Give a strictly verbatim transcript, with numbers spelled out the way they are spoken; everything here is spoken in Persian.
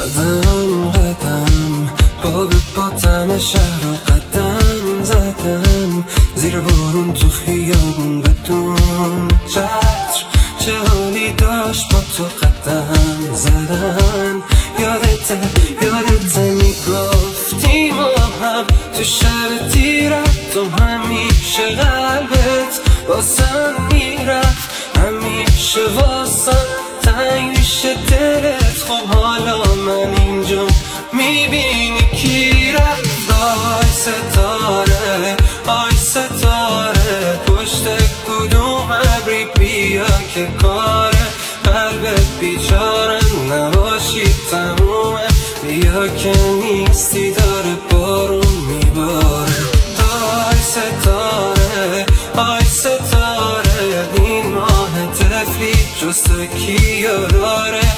قدم قدم با به پاتم شهر و قدم زدم زیر بارون تو خیابون بدون چتر. چه حالی داشت با تو قدم زدن. یادته یادته میگفتی ما هم تو شب تیرت و همیشه قلبت واسم میرفت، همیشه واسم تنگ میشه دلت. خب حالا من اینجا میبینی کی رفت. آی ستاره آی ستاره پشت کدوم ابری بیا که کاره قلبت بیچاره نباشی تمومه. بیا که نیستی داره بارون میباره. آی ستاره آی ستاره این ماه تفلی جز تو کیو داره.